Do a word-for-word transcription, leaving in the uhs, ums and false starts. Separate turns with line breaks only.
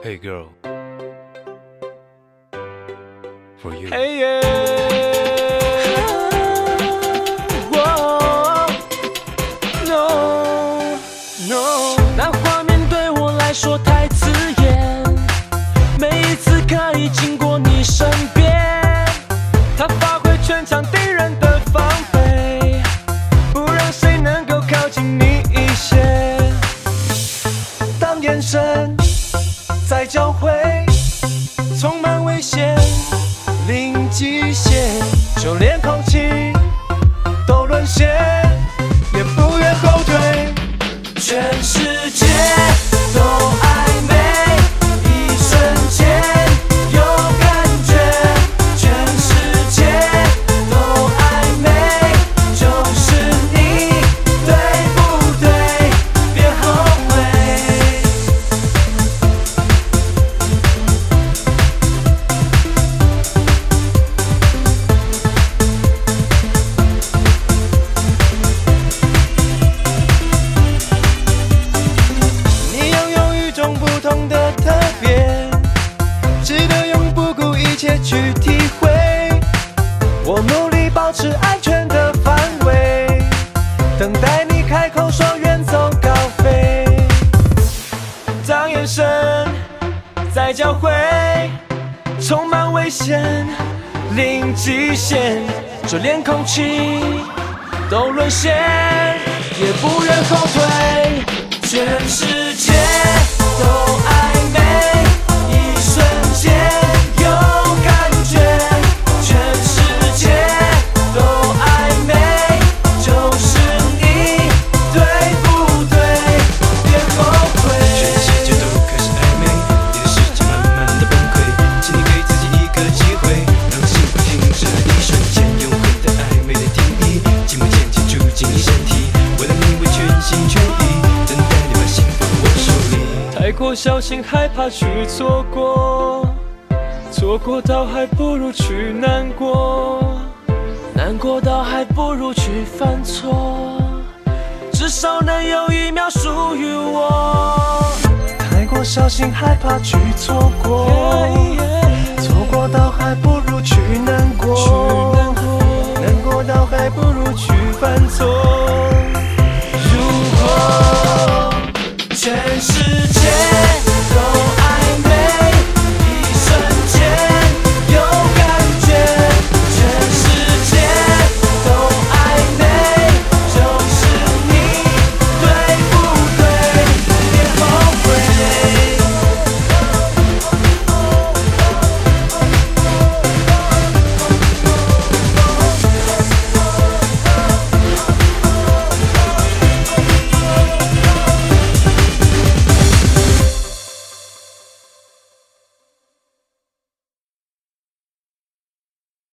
Hey girl, for you.
Hey yeah. Whoa, no, no. 那画面对我来说太刺眼，每一次可以经过你身边，它发挥全场敌人的防备，不让谁能够靠近你一些。当眼神在交汇，充满危险，临极限，就连空气都沦陷，也不愿后退。全世界都暧昧，一瞬间有感觉。全世界都暧昧，就是你，对不对？别后悔。你拥有与众不同的特别，值得用不顾一切去体会。我努力保持安全的范围，等待你开口说远走高飞。当眼神在交汇，充满危险，临极限，就连空气都沦陷，也不愿后退。全世界都暧昧，一瞬间有感觉。全世界都暧昧，就是你，对不对？别后悔。
全世界都开始暧昧，你的世界慢慢的崩溃，请你给自己一个机会，让幸福停止一瞬间。永恒的暧昧的定义，寂寞渐渐住进你身体，为了你会全心全意，等待你把幸福握手里。
太过小心，害怕去错过，错过倒还不如去难过，难过倒还不如去犯错，至少能有一秒属于我。太过小心，害怕去错过，错过倒还不如去难过，难过倒还不如去犯错。